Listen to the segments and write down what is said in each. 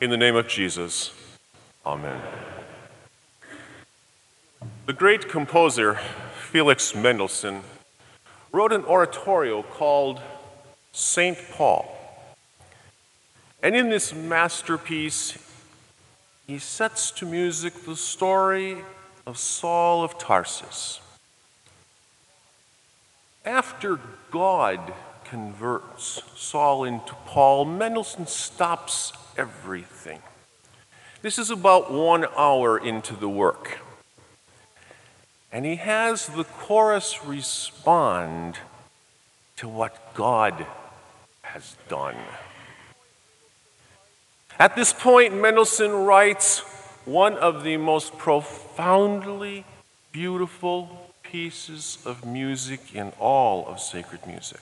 In the name of Jesus, amen. The great composer Felix Mendelssohn wrote an oratorio called St. Paul. And in this masterpiece, he sets to music the story of Saul of Tarsus. After God converts Saul into Paul, Mendelssohn stops everything. This is about 1 hour into the work. And he has the chorus respond to what God has done. At this point, Mendelssohn writes one of the most profoundly beautiful pieces of music in all of sacred music.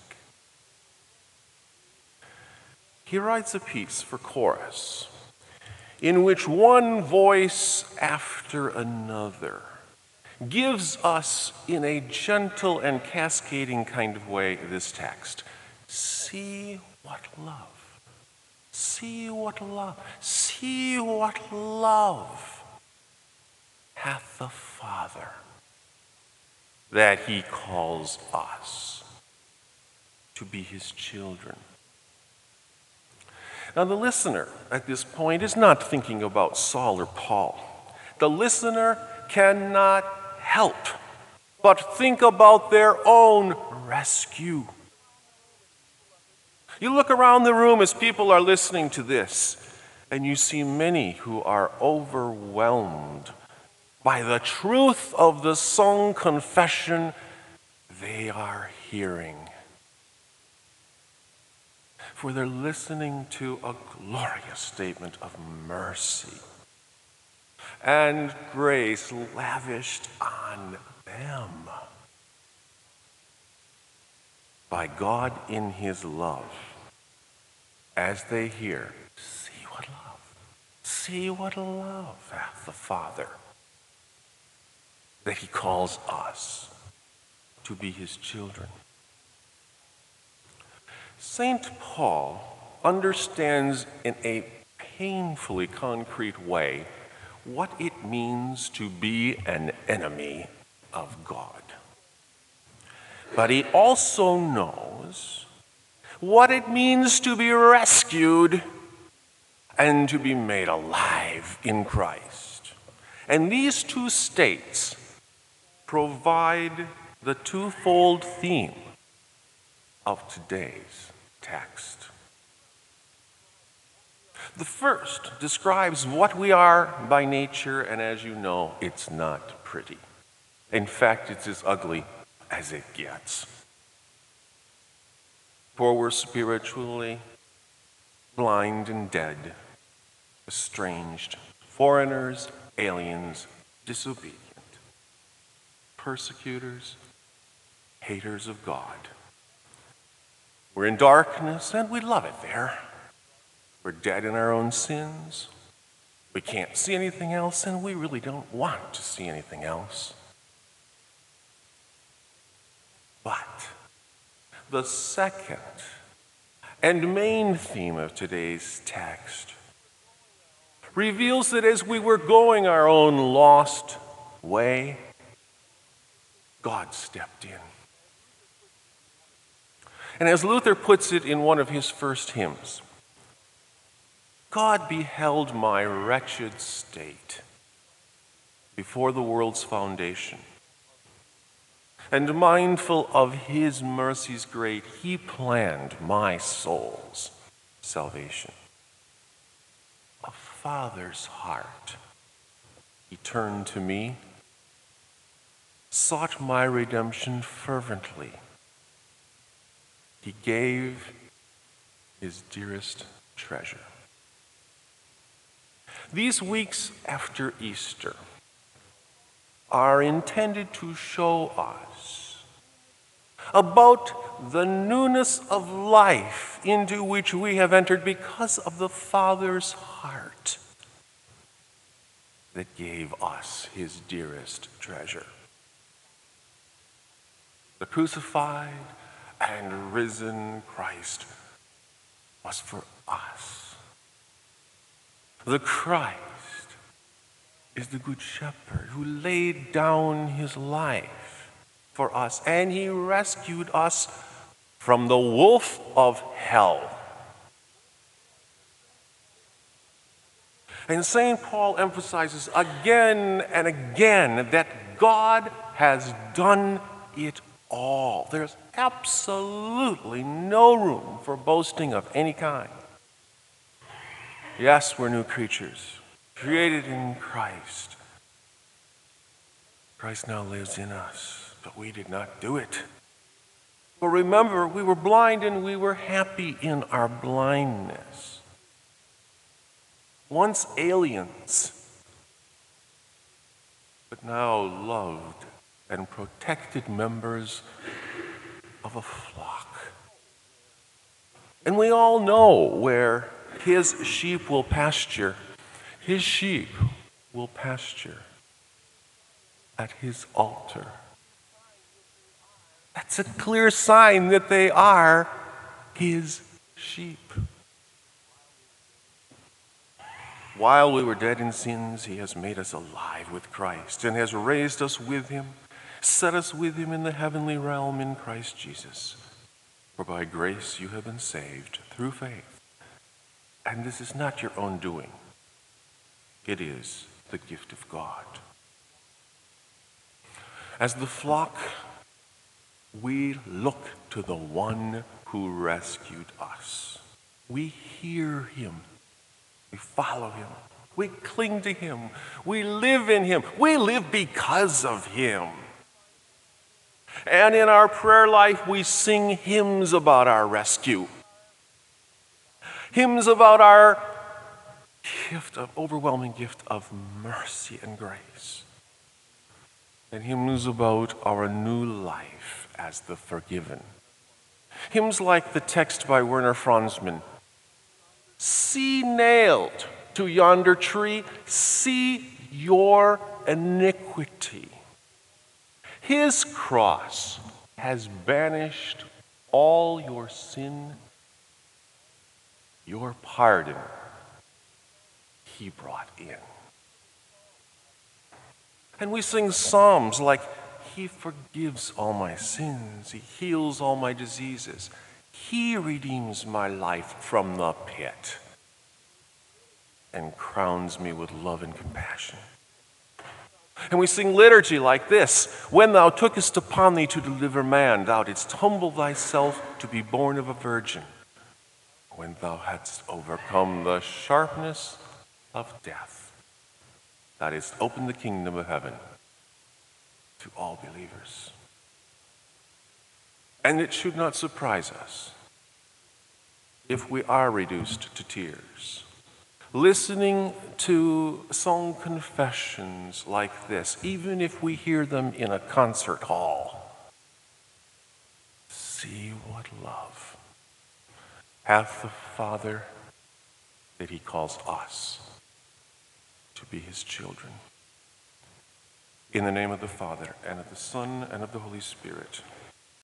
He writes a piece for chorus in which one voice after another gives us, in a gentle and cascading kind of way, this text. See what love, see what love, see what love hath the Father, that he calls us to be his children. Now, the listener at this point is not thinking about Saul or Paul. The listener cannot help but think about their own rescue. You look around the room as people are listening to this, and you see many who are overwhelmed by the truth of the sung confession they are hearing. For they're listening to a glorious statement of mercy and grace lavished on them by God in his love, as they hear, see what love hath the Father, that he calls us to be his children. St. Paul understands in a painfully concrete way what it means to be an enemy of God. But he also knows what it means to be rescued and to be made alive in Christ. And these two states provide the twofold theme of today's text. The first describes what we are by nature, and as you know, it's not pretty. In fact, it's as ugly as it gets. For we're spiritually blind and dead, estranged, foreigners, aliens, disobedient, persecutors, haters of God. We're in darkness, and we love it there. We're dead in our own sins. We can't see anything else, and we really don't want to see anything else. But the second and main theme of today's text reveals that as we were going our own lost way, God stepped in. And as Luther puts it in one of his first hymns, God beheld my wretched state before the world's foundation, and mindful of his mercies great, he planned my soul's salvation. A father's heart, he turned to me, sought my redemption fervently. He gave his dearest treasure. These weeks after Easter are intended to show us about the newness of life into which we have entered because of the Father's heart that gave us his dearest treasure. The crucified and risen Christ was for us. The Christ is the Good Shepherd who laid down his life for us, and he rescued us from the wolf of hell. And St. Paul emphasizes again and again that God has done it all. There's absolutely no room for boasting of any kind. Yes, we're new creatures, created in Christ. Christ now lives in us, but we did not do it. But remember, we were blind and we were happy in our blindness. Once aliens, but now loved and protected members of a flock. And we all know where his sheep will pasture. His sheep will pasture at his altar. That's a clear sign that they are his sheep. While we were dead in sins, he has made us alive with Christ and has raised us with him, set us with him in the heavenly realm in Christ Jesus. For by grace you have been saved through faith. And this is not your own doing. It is the gift of God. As the flock, we look to the one who rescued us. We hear him. We follow him. We cling to him. We live in him. We live because of him. And in our prayer life, we sing hymns about our rescue. Hymns about our overwhelming gift of mercy and grace. And hymns about our new life as the forgiven. Hymns like the text by Werner Franzmann, "See nailed to yonder tree, see your iniquity. His cross has banished all your sin, your pardon he brought in." And we sing psalms like, "He forgives all my sins, he heals all my diseases. He redeems my life from the pit and crowns me with love and compassion." And we sing liturgy like this, "When thou tookest upon thee to deliver man, thou didst humble thyself to be born of a virgin. When thou hadst overcome the sharpness of death, thou didst open the kingdom of heaven to all believers." And it should not surprise us if we are reduced to tears, listening to song confessions like this, even if we hear them in a concert hall. See what love hath the Father that he calls us to be his children. In the name of the Father, and of the Son, and of the Holy Spirit.